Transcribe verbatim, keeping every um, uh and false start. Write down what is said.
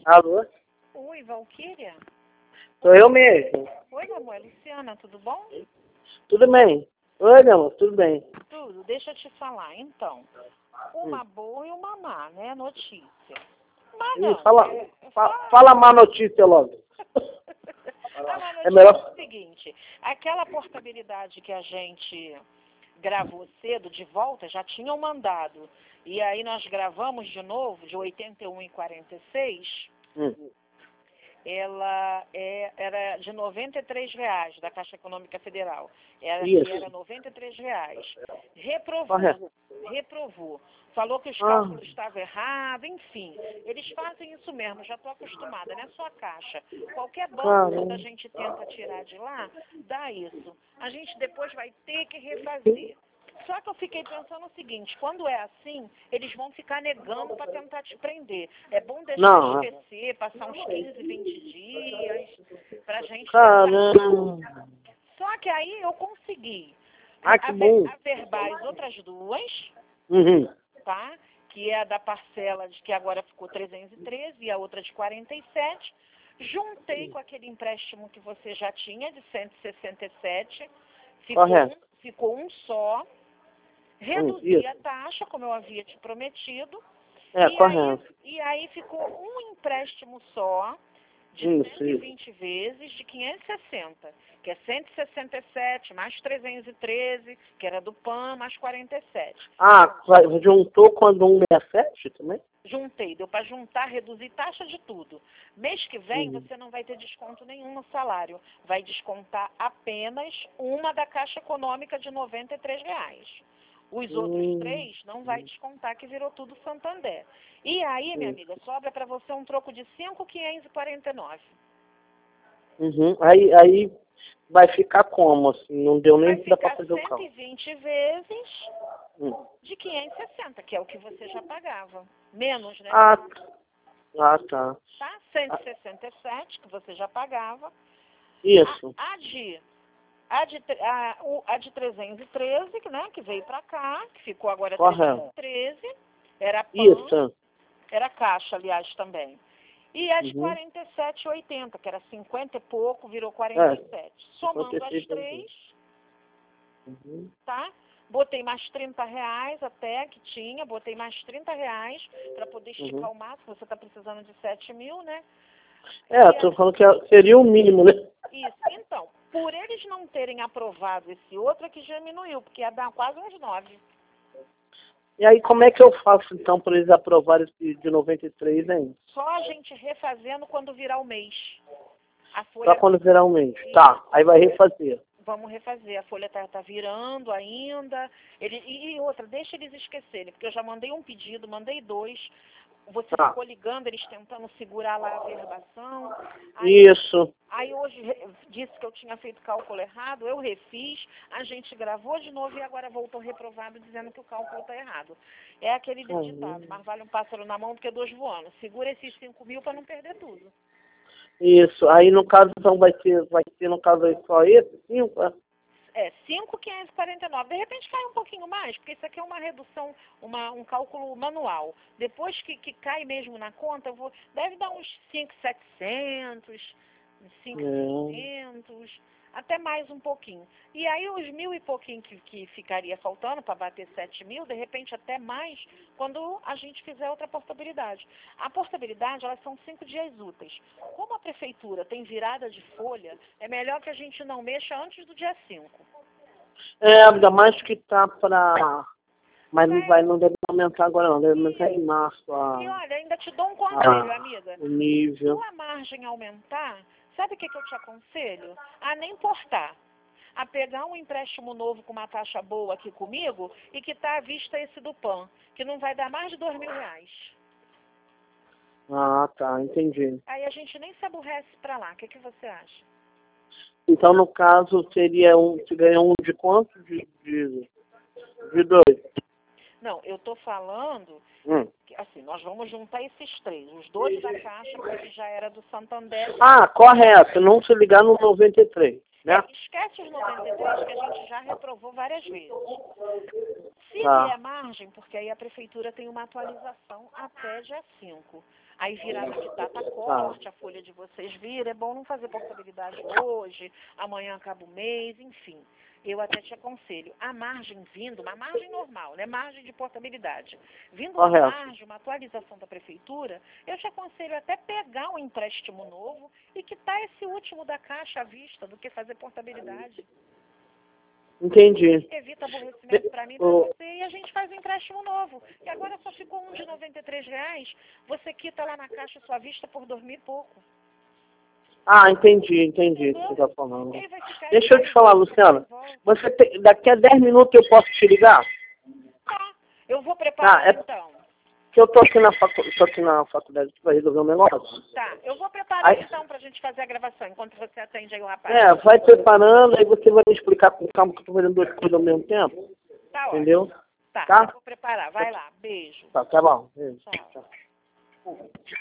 Alô? Oi, Valquíria? Sou eu mesmo. Oi, meu amor, é Luciana, tudo bom? Tudo bem? Oi, meu amor, tudo bem? Tudo, deixa eu te falar. Então, uma Hum. boa e uma má, né, notícia. Mas Ih, não, fala, é, fa- fala má notícia logo. a má É notícia é melhor. o seguinte, aquela portabilidade que a gente gravou cedo, de volta, já tinham mandado. E aí nós gravamos de novo, de oitenta e um e quarenta e seis, Hum. ela é, era de noventa e três reais da Caixa Econômica Federal. Era, e Isso. era noventa e três reais. Reprovou, Correto. reprovou. Falou que os Ah. cálculos estavam errados, enfim. Eles fazem isso mesmo, já estou acostumada, não é só a Caixa. Qualquer banco, Caramba. quando a gente tenta tirar de lá, dá isso. A gente depois vai ter que refazer. Só que eu fiquei pensando o seguinte, quando é assim, eles vão ficar negando para tentar te prender. É bom deixar Não. esquecer, passar uns quinze, vinte dias, pra gente tentar. Caramba. Só que aí eu consegui Ah, que a, ver, bom. a verbar as outras duas, Uhum. tá? Que é a da parcela de que agora ficou trezentos e treze e a outra de quarenta e sete. Juntei com aquele empréstimo que você já tinha, de cento e sessenta e sete. Ficou Correto. um, ficou um só. Reduzi isso. a taxa, como eu havia te prometido, É, e aí, correto. e aí ficou um empréstimo só, de Isso, cento e vinte vezes, de quinhentos e sessenta, que é cento e sessenta e sete, mais trezentos e treze, que era do P A N, mais quarenta e sete. Ah, vai- juntou quando um sessenta e sete também? Juntei, deu para juntar, reduzir taxa de tudo. Mês que vem Uhum. você não vai ter desconto nenhum no salário. Vai descontar apenas uma da Caixa Econômica de noventa e três reais. Os outros Hum. três não vai descontar, que virou tudo Santander. E aí, minha Hum. amiga, sobra para você um troco de cinco mil quinhentos e quarenta e nove. Uhum. Aí, aí vai ficar como, assim? Não deu nem Vai pra ficar fazer o cento e cálculo. vinte vezes Hum. de quinhentos e sessenta, que é o que você já pagava. Menos, né? Ah, ah, tá. Tá? cento e sessenta e sete, que você já pagava. Isso. A, a de, a, de, tre- a, o- a de trezentos e treze, que, né, que veio para cá, que ficou agora Correto. trezentos e treze, era P A N, Isso. era Caixa, aliás, também. E a de Uhum. quarenta e sete e oitenta, que era cinquenta e pouco, virou quarenta e sete. É, Somando as cinquenta e seis três, Uhum. tá? Botei mais trinta reais até, que tinha, botei mais trinta reais para poder esticar Uhum. o máximo. Você está precisando de sete mil, né? É, E tô falando que seria o mínimo, né? isso. Então, por eles não terem aprovado esse outro, é que diminuiu, porque ia dar quase uns nove. E aí, como é que eu faço, então, para eles aprovarem esse de noventa e três, hein? Só a gente refazendo quando virar o mês. A folha, Só quando virar um mês. Tá, aí vai refazer. vamos refazer. A folha tá, tá virando ainda. Ele, e, e outra, deixa eles esquecerem, porque eu já mandei um pedido, mandei dois. Você Tá. ficou ligando, eles tentando segurar lá a verbação. Aí, Isso. aí hoje re- disse que eu tinha feito cálculo errado, eu refiz, a gente gravou de novo e agora voltou reprovado dizendo que o cálculo está errado. É aquele Caramba. ditado, mas vale um pássaro na mão do que dois voando. Segura esses cinco mil para não perder tudo. Isso. Aí, no caso, então, vai ser, vai ser no caso aí, só esse, cinco? é? É, cinco mil quinhentos e quarenta e nove. De repente cai um pouquinho mais, porque isso aqui é uma redução, uma, um cálculo manual. Depois que, que cai mesmo na conta, eu vou, deve dar uns cinco mil e setecentos, uns cinco mil e seiscentos, até mais um pouquinho. E aí os mil e pouquinho que, que ficaria faltando para bater sete mil, de repente até mais, quando a gente fizer outra portabilidade. A portabilidade, elas são cinco dias úteis. Como a prefeitura tem virada de folha, é melhor que a gente não mexa antes do dia cinco. É, ainda mais que tá pra... Mas não vai, não deve aumentar agora não, deve aumentar em março a, E olha, ainda te dou um conselho, a, amiga. o nível. Se a margem aumentar, sabe o que, que eu te aconselho? A nem portar. A pegar um empréstimo novo com uma taxa boa aqui comigo e que está à vista esse do P A N, que não vai dar mais de dois mil reais. Ah, tá, entendi. Aí a gente nem se aborrece para lá. O que, que você acha? Então, no caso, seria um, se ganha um de quanto? De, de, de dois. Não, eu estou falando Hum. que, assim, nós vamos juntar esses três. Os dois da Caixa, que já era do Santander. Ah, correto, não se ligar no noventa e três, né? É, esquece os noventa e três, que a gente já reprovou várias vezes. Se Tá. vier margem, porque aí a prefeitura tem uma atualização até dia cinco. aí virava de data corte, a folha de vocês vira, é bom não fazer portabilidade hoje, amanhã acaba o mês, enfim. Eu até te aconselho, a margem vindo, uma margem normal, né? Margem de portabilidade. Vindo uma Correto. margem, uma atualização da prefeitura, eu te aconselho até pegar um empréstimo novo e quitar esse último da Caixa à vista do que fazer portabilidade. Entendi. Evita aborrecimento para mim e para O- você e a gente faz um empréstimo novo. E agora só ficou um de noventa e três reais, você quita lá na Caixa sua vista por dois mil e pouco. Ah, entendi, entendi o que você tá falando. E aí vai ficar Deixa eu te falar, Luciana. Você tem, daqui a dez minutos eu posso te ligar? Tá, eu vou preparar Ah, é- então. Que eu tô aqui na, facu tô aqui na faculdade para resolver um negócio. Tá, eu vou preparar Aí- então pra gente fazer a gravação, enquanto você atende aí o rapaz. É, vai preparando, aí você vai me explicar com calma que eu tô fazendo duas coisas ao mesmo tempo. Tá ótimo. Entendeu? Tá, Tá? eu vou preparar. Vai lá, beijo. Tá, tá bom. Beijo. Tchau. Tchau.